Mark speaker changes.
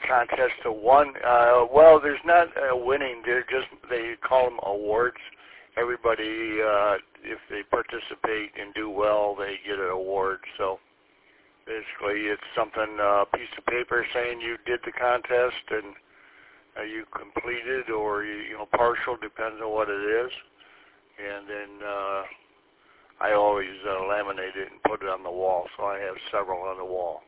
Speaker 1: contest to one. Well, there's not winning. They call them awards. Everybody, if they participate and do well, they get an award. So basically, it's something, a piece of paper saying you did the contest and you completed, or partial, depends on what it is. And then I always laminate it and put it on the wall. So I have several on the wall.